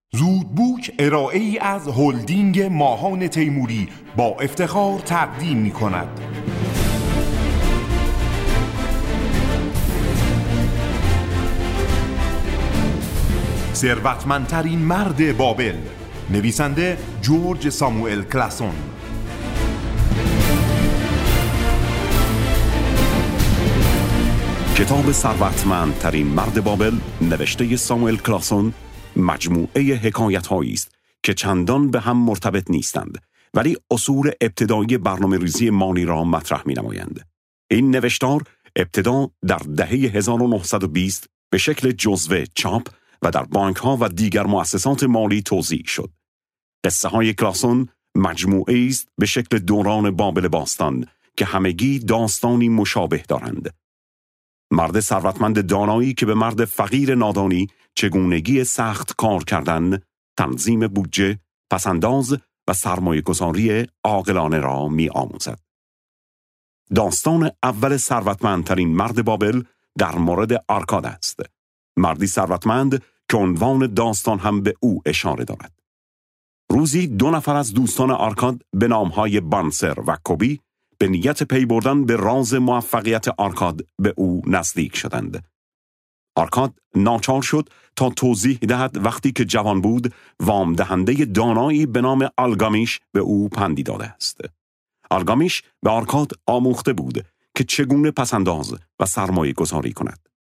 زودبوک ارائه‌ای از هلدینگ ماهان تیموری با افتخار تقدیم می‌کند. ثروتمندترین مرد بابل، نویسنده جورج ساموئل کلاسون. کتاب ثروتمندترین مرد بابل نوشته ساموئل کلاسون مجموعه حکایت‌هایی است که چندان به هم مرتبط نیستند، ولی اصول ابتدایی برنامه‌ریزی مالی را مطرح می‌نمایند. این نوشتار ابتدا در دهه 1920 به شکل جزوه چاپ و در بانک‌ها و دیگر مؤسسات مالی توزیع شد. قصه‌های کلاسون مجموعه‌ای است به شکل دوران بابل باستان که همگی داستانی مشابه دارند. مرد ثروتمند دانایی که به مرد فقیر نادانی چگونگی سخت کار کردن، تنظیم بودجه، پسنداز و سرمایه‌گذاری عاقلانه را می‌آموزد. داستان اول ثروتمندترین مرد بابل در مورد آرکاد است. مردی ثروتمند که عنوان داستان هم به او اشاره دارد. روزی 2 نفر از دوستان آرکاد به نامهای بانسر و کوبی به نیت پی بردن به راز موفقیت آرکاد به او نزدیک شدند. آرکاد ناچار شد تا توضیح دهد وقتی که جوان بود وام دهنده دانایی به نام آلگامیش به او پندی داده است. آلگامیش به آرکاد آموخته بود که چگونه پسنداز و سرمایه گذاری کند.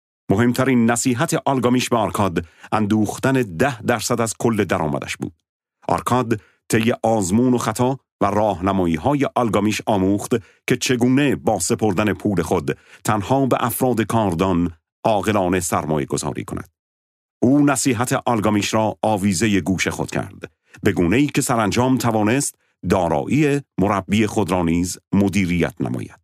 مهمترین نصیحت آلگامیش به آرکاد اندوختن 10% از کل درآمدش بود. آرکاد طی آزمون و خطا و راهنمایی‌های آلگامیش آموخت که چگونه با سپردن پول خود تنها به افراد کاردان عاقلانه سرمایه گذاری کند. او نصیحت آلگامیش را آویزه گوش خود کرد، به گونه‌ای که سرانجام توانست دارایی مربی خود را نیز مدیریت نماید.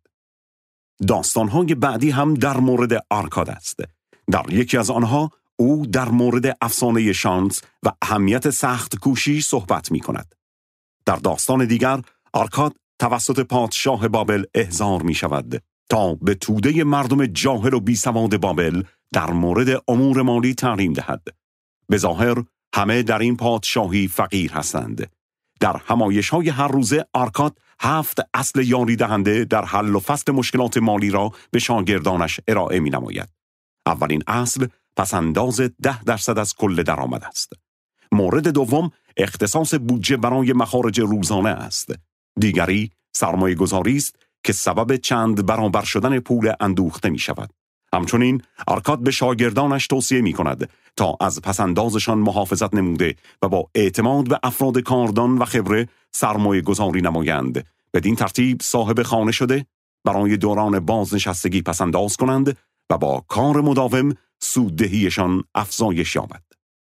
داستان‌های بعدی هم در مورد آرکاد است. در یکی از آنها او در مورد افسانه شانس و اهمیت سخت کوشی صحبت می‌کند. در داستان دیگر آرکاد توسط پادشاه بابل احضار می شود تا به توده مردم جاهل و بیسواد بابل در مورد امور مالی تعلیم دهد. به ظاهر همه در این پادشاهی فقیر هستند. در همایش‌های هر روزه آرکاد 7 اصل یاری دهنده در حل و فصل مشکلات مالی را به شاگردانش ارائه می نماید. اولین اصل پسنداز 10% از کل درآمد است. مورد دوم اختصاص بودجه برای مخارج روزانه است. دیگری سرمایه گذاری است که سبب چند برابر شدن پول اندوخته می شود. همچنین آرکاد به شاگردانش توصیه می کند تا از پسندازشان محافظت نموده و با اعتماد به افراد کاردان و خبره سرمایه گذاری نمایند. بدین ترتیب صاحب خانه شده برای دوران بازنشستگی پسنداز کنند و با کار مداوم سوددهیشان افزایش یابد.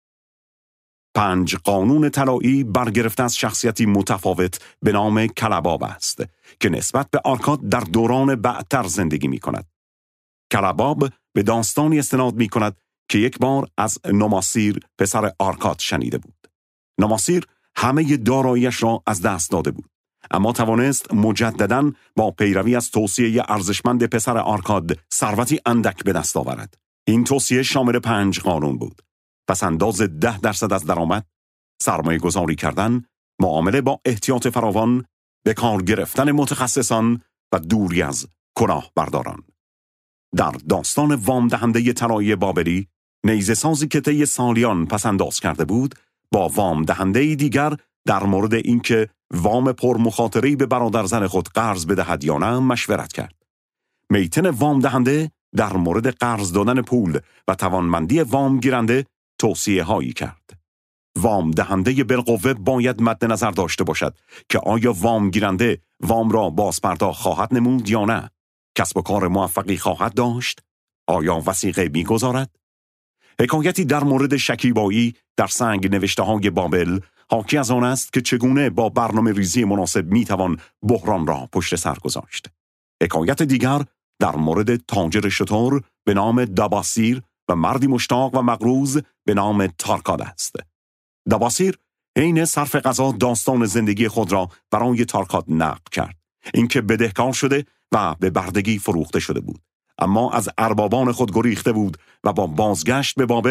5 قانون طلایی برگرفته از شخصیتی متفاوت به نام کلباب است که نسبت به آرکاد در دوران بعدتر زندگی می کند. کلباب به داستانی استناد می کند که یک بار از نماسیر پسر آرکاد شنیده بود. نماسیر همه داراییش را از دست داده بود، اما توانست مجدداً با پیروی از توصیه ارزشمند پسر آرکاد ثروتی اندک به دست آورد. این توصیه شامل 5 قانون بود: پسنداز 10% از درآمد، سرمایه گذاری کردن، معامله با احتیاط فراوان، به کار گرفتن متخصصان و دوری از کلاه برداران. در داستان وام دهنده طلایی بابلی، نیزه سازی که طی سالیان پسنداز کرده بود با وام دهنده دیگر در مورد اینکه وام پرمخاطره‌ای به برادر زن خود قرض بدهد یا نه مشورت کرد. میتن وام دهنده در مورد قرض دادن پول و توانمندی وام گیرنده توصیه هایی کرد. وام دهنده بالقوه باید مد نظر داشته باشد که آیا وام گیرنده وام را بازپرداخت خواهد نمود یا نه؟ کسب و کار موفقی خواهد داشت؟ آیا وثیقه می‌گذارد؟ حکایتی در مورد شکیبایی در سنگ نوشته های بابل حاکی از آن است که چگونه با برنامه ریزی مناسب میتوان بحران را پشت سر گذاشت. حکایت دیگر در مورد تاجر شتر به نام دباسیر و مردی مشتاق و مغروض به نام تارکاد است. دباسیر حین صرف غذا داستان زندگی خود را برای تارکاد نقل کرد. اینکه بدهکار شده و به بردگی فروخته شده بود، اما از اربابان خود گریخته بود و با بازگشت به بابل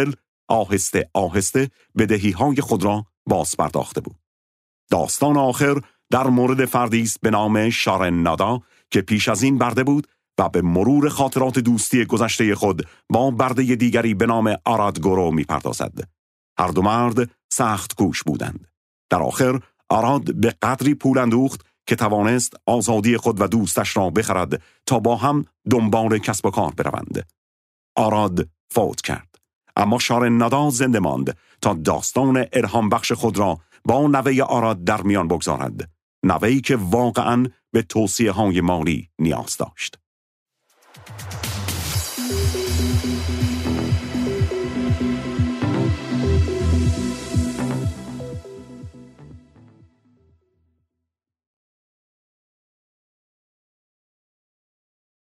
آهسته آهسته بدهی‌های خود را باز پرداخته بود. داستان آخر در مورد فردی است به نام شارنادا که پیش از این برده بود و به مرور خاطرات دوستی گذشته خود با برده دیگری به نام آرادگورو می‌پردازد. هر دو مرد سخت کوش بودند. در آخر آراد به قدری پول اندوخت که توانست آزادی خود و دوستش را بخرد تا با هم دنبال کسب و کار بروند. آراد فوت کرد، اما شارنادا زنده ماند تا داستان الهام بخش خود را با نوه آراد در میان بگذارد، نوه‌ای که واقعاً به توصیه‌های مالی نیاز داشت.